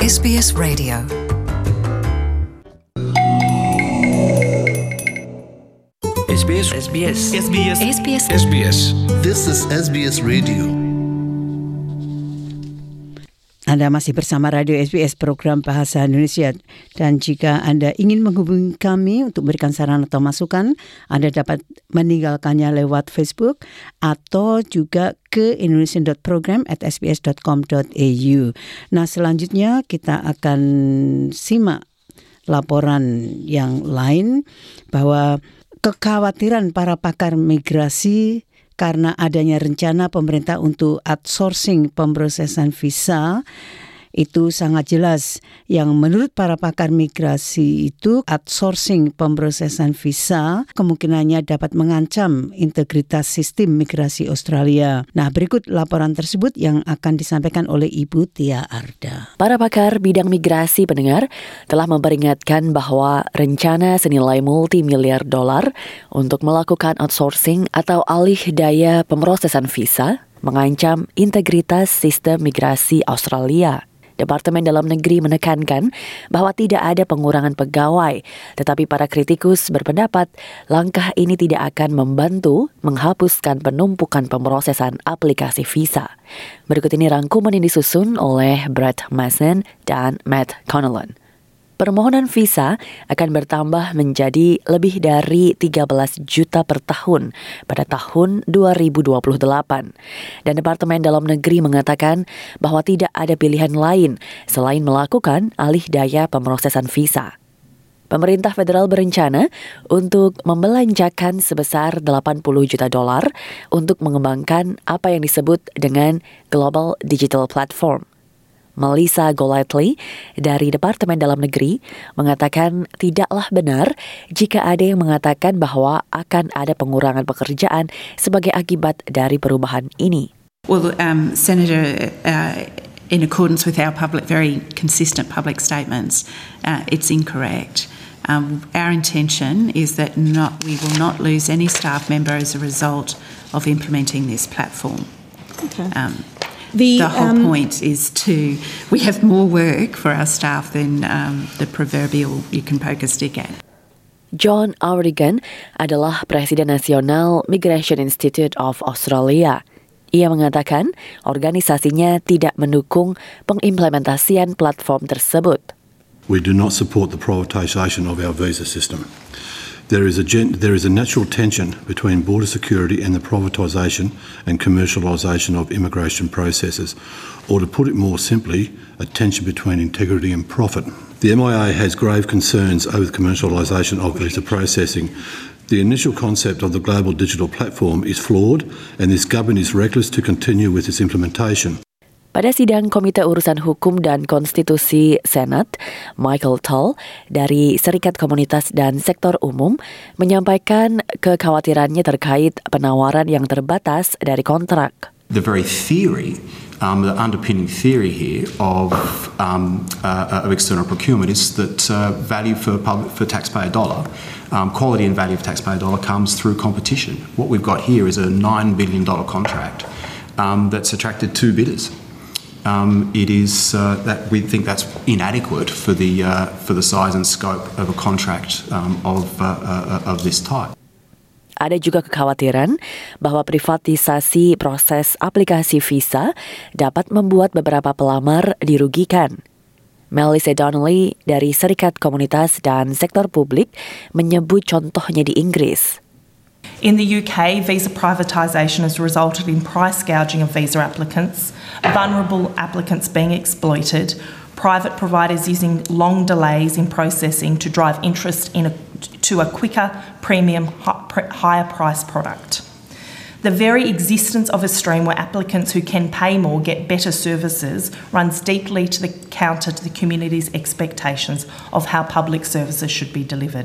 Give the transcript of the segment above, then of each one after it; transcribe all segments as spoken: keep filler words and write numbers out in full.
S B S Radio. SBS SBS SBS SBS SBS This is S B S Radio. Anda masih bersama Radio S B S Program Bahasa Indonesia, dan jika Anda ingin menghubungi kami untuk memberikan saran atau masukan, Anda dapat meninggalkannya lewat Facebook atau juga ke indonesian dot program at s b s dot com dot a u. Nah, selanjutnya kita akan simak laporan yang lain bahwa kekhawatiran para pakar migrasi karena adanya rencana pemerintah untuk outsourcing pemrosesan visa itu sangat jelas. Yang menurut para pakar migrasi itu outsourcing pemrosesan visa kemungkinannya dapat mengancam integritas sistem migrasi Australia. Nah, berikut laporan tersebut yang akan disampaikan oleh Ibu Tia Arda. Para pakar bidang migrasi pendengar telah memperingatkan bahwa rencana senilai multimiliar dolar untuk melakukan outsourcing atau alih daya pemrosesan visa mengancam integritas sistem migrasi Australia. Departemen Dalam Negeri menekankan bahwa tidak ada pengurangan pegawai, tetapi para kritikus berpendapat langkah ini tidak akan membantu menghapuskan penumpukan pemrosesan aplikasi visa. Berikut ini rangkuman yang disusun oleh Brett Mason dan Matt Connellan. Permohonan visa akan bertambah menjadi lebih dari tiga belas juta per tahun pada tahun dua ribu dua puluh delapan. Dan Departemen Dalam Negeri mengatakan bahwa tidak ada pilihan lain selain melakukan alih daya pemrosesan visa. Pemerintah federal berencana untuk membelanjakan sebesar delapan puluh juta dolar untuk mengembangkan apa yang disebut dengan Global Digital Platform. Melissa Golightly dari Departemen Dalam Negeri mengatakan tidaklah benar jika ada yang mengatakan bahwa akan ada pengurangan pekerjaan sebagai akibat dari perubahan ini. Well, um, Senator, uh, in accordance with our public, very consistent public statements, uh, it's incorrect. Um, our intention is that not, we will not lose any staff member as a result of implementing this platform. Okay. Um, The, the whole um, point is to, we have more work for our staff than um, the proverbial you can poke a stick at. John Aurigan adalah Presiden Nasional Migration Institute of Australia. Ia mengatakan organisasinya tidak mendukung pengimplementasian platform tersebut. We do not support the privatisation of our visa system. There is a gen- there is a natural tension between border security and the privatisation and commercialisation of immigration processes, or to put it more simply, a tension between integrity and profit. The M I A has grave concerns over the commercialisation of visa processing. The initial concept of the Global Digital Platform is flawed, and this government is reckless to continue with its implementation. Pada sidang Komite Urusan Hukum dan Konstitusi Senat, Michael Tull dari Serikat Komunitas dan Sektor Umum menyampaikan kekhawatirannya terkait penawaran yang terbatas dari kontrak. The very theory, um, the underpinning theory here of um, uh, of external procurement is that uh, value for public, for taxpayer dollar, um, quality and value of taxpayer dollar comes through competition. What we've got here is a nine billion dollars contract um, that's attracted two bidders. Um, it is uh, that we think that's inadequate for the uh, for the size and scope of a contract um, of uh, uh, of this type. Ada juga kekhawatiran bahwa privatisasi proses aplikasi visa dapat membuat beberapa pelamar dirugikan. Melissa Donnelly dari Serikat Komunitas dan Sektor Publik menyebut contohnya di Inggris. In the U K, visa privatisation has resulted in price gouging of visa applicants, vulnerable applicants being exploited, private providers using long delays in processing to drive interest in a, to a quicker, premium, higher price product. The very existence of a stream where applicants who can pay more get better services runs deeply to the counter to the community's expectations of how public services should be delivered.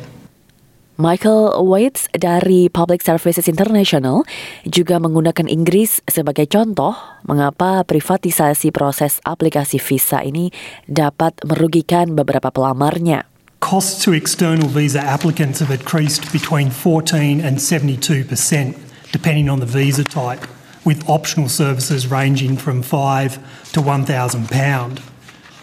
Michael Waits dari Public Services International juga menggunakan Inggris sebagai contoh mengapa privatisasi proses aplikasi visa ini dapat merugikan beberapa pelamarnya. Costs to external visa applicants have increased between fourteen and seventy-two percent, depending on the visa type, with optional services ranging from five to one thousand pounds.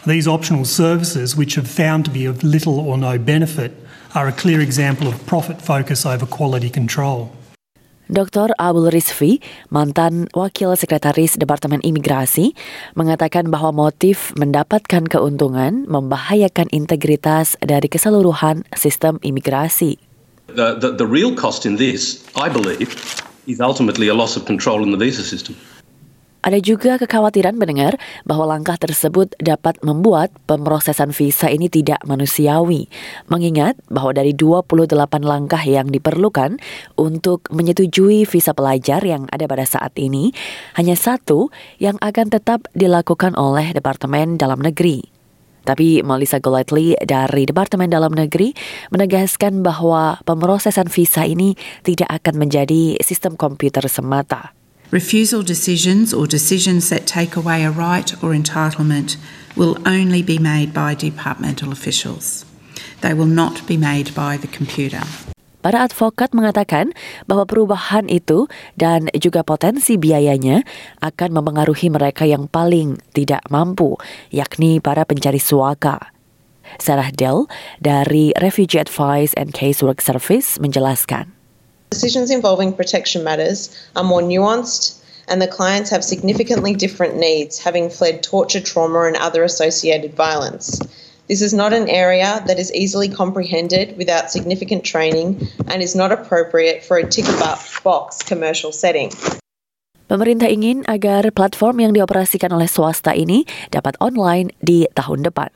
These optional services, which have found to be of little or no benefit, are a clear example of profit focus over quality control. Doktor Abul Rizvi, mantan Wakil Sekretaris Departemen Imigrasi, mengatakan bahwa motif mendapatkan keuntungan membahayakan integritas dari keseluruhan sistem imigrasi. The, the, the real cost in this, I believe, is ultimately a loss of control in the visa system. Ada juga kekhawatiran mendengar bahwa langkah tersebut dapat membuat pemrosesan visa ini tidak manusiawi. Mengingat bahwa dari dua puluh delapan langkah yang diperlukan untuk menyetujui visa pelajar yang ada pada saat ini, hanya satu yang akan tetap dilakukan oleh Departemen Dalam Negeri. Tapi Melissa Golightly dari Departemen Dalam Negeri menegaskan bahwa pemrosesan visa ini tidak akan menjadi sistem komputer semata. Refusal decisions or decisions that take away a right or entitlement will only be made by departmental officials. They will not be made by the computer. Para advokat mengatakan bahwa perubahan itu dan juga potensi biayanya akan mempengaruhi mereka yang paling tidak mampu, yakni para pencari suaka. Sarah Dell dari Refugee Advice and Casework Service menjelaskan. Decisions involving protection matters are more nuanced and the clients have significantly different needs, having fled torture, trauma and other associated violence. This is not an area that is easily comprehended without significant training and is not appropriate for a tick-box commercial setting. Pemerintah ingin agar platform yang dioperasikan oleh swasta ini dapat online di tahun depan.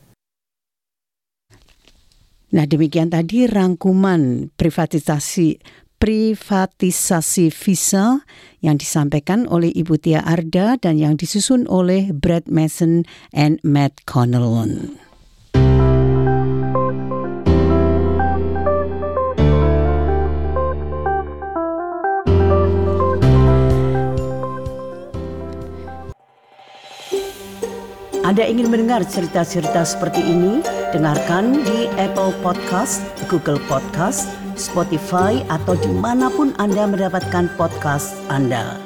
Nah, demikian tadi rangkuman privatisasi privatisasi visa yang disampaikan oleh Ibu Tia Arda dan yang disusun oleh Brad Mason and Matt Connellan. Anda ingin mendengar cerita-cerita seperti ini? Dengarkan di Apple Podcast, Google Podcast, Spotify, atau dimanapun Anda mendapatkan podcast Anda.